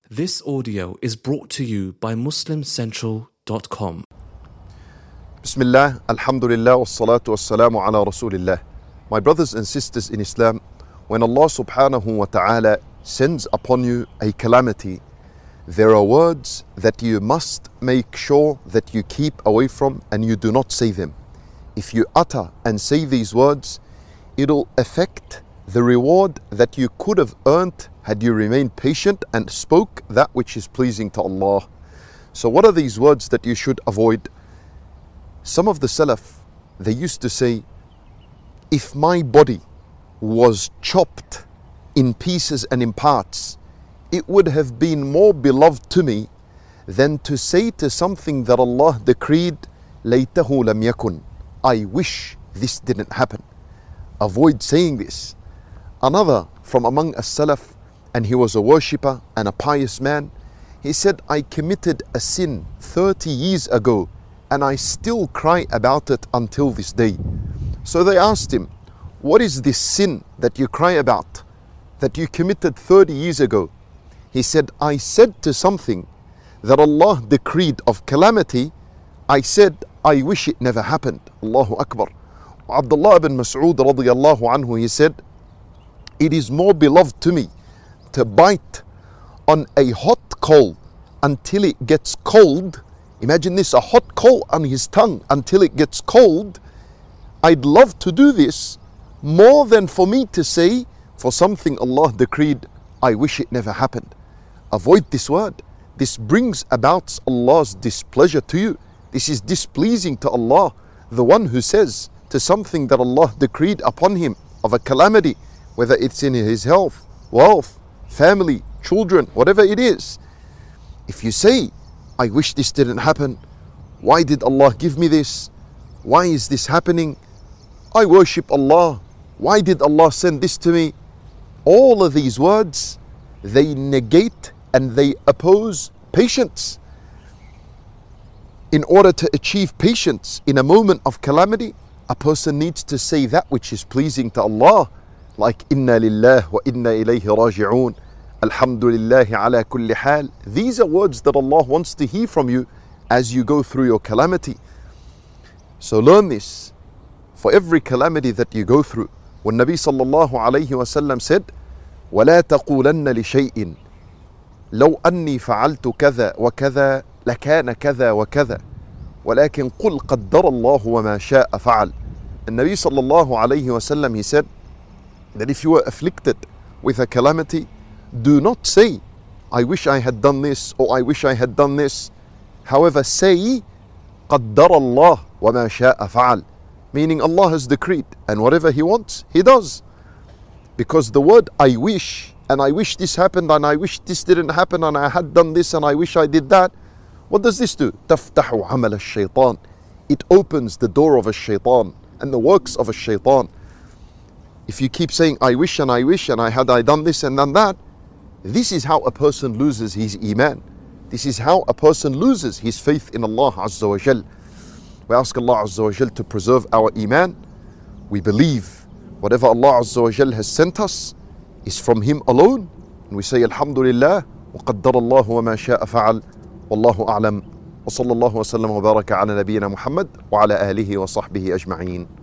This audio is brought to you by MuslimCentral.com. Bismillah, alhamdulillah, wassalatu wassalamu ala rasulillah. My brothers and sisters in Islam, when Allah subhanahu wa ta'ala sends upon you a calamity, there are words that you must make sure that you keep away from and you do not say them. If you utter and say these words, it'll affect the reward that you could have earned had you remained patient and spoke that which is pleasing to Allah. So what are these words that you should avoid? Some of the Salaf, they used to say, if my body was chopped in pieces and in parts, it would have been more beloved to me than to say to something that Allah decreed, laytahu lam yakun. I wish this didn't happen. Avoid saying this. Another from among as-Salaf, and he was a worshipper and a pious man, he said, I committed a sin 30 years ago and I still cry about it until this day. So they asked him, what is this sin that you cry about, that you committed 30 years ago? He said, I said to something that Allah decreed of calamity, I said, I wish it never happened. Allahu Akbar. Abdullah ibn Mas'ud radiyallahu anhu, he said, it is more beloved to me to bite on a hot coal until it gets cold. Imagine this, a hot coal on his tongue until it gets cold. I'd love to do this more than for me to say, for something Allah decreed, I wish it never happened. Avoid this word. This brings about Allah's displeasure to you. This is displeasing to Allah. The one who says to something that Allah decreed upon him of a calamity, whether it's in his health, wealth, family, children, whatever it is. If you say, I wish this didn't happen, why did Allah give me this? Why is this happening? I worship Allah. Why did Allah send this to me? All of these words, they negate and they oppose patience. In order to achieve patience in a moment of calamity, a person needs to say that which is pleasing to Allah, like inna lillah wa inna ilayhi raji'un, alhamdulillahi ala kulli hal. These are words that Allah wants to hear from you as you go through your calamity. So learn this for every calamity that you go through. When Nabi sallallahu alayhi wa sallam said, وَلَا تَقُولَنَّ لِشَيْءٍ لَوْ أَنِّي فَعَلْتُ كَذَا وَكَذَا لَكَانَ كَذَا وَكَذَا وَلَكِنْ قُلْ قَدَّرَ اللَّهُ وَمَا شَاءَ فَعَلْ. And Nabi sallallahu alayhi wa sallam, he said that if you are afflicted with a calamity, do not say, I wish I had done this or I wish I had done this. However, say, قَدَّرَ اللَّهُ وَمَا شَاءَ فَعَلْ. Meaning Allah has decreed, and whatever He wants, He does. Because the word I wish, and I wish this happened, and I wish this didn't happen, and I had done this, and I wish I did that. What does this do? تَفْتَحُ عَمَلَ الشَّيْطَانِ. It opens the door of a shaitan and the works of a shaitan. If you keep saying, I wish and I had I done this and done that, this is how a person loses his iman. This is how a person loses his faith in Allah Azza wa Jal. We ask Allah Azza wa Jal to preserve our iman. We believe whatever Allah Azza wa Jal has sent us is from Him alone. And we say, Alhamdulillah, وَقَدَّرَ اللَّهُ وَمَا شَاءَ فَعَلْ. وَاللَّهُ أَعْلَمُ. وصلى الله وسلم وبارك على نبينا محمد وعلى آله وصحبه أجمعين.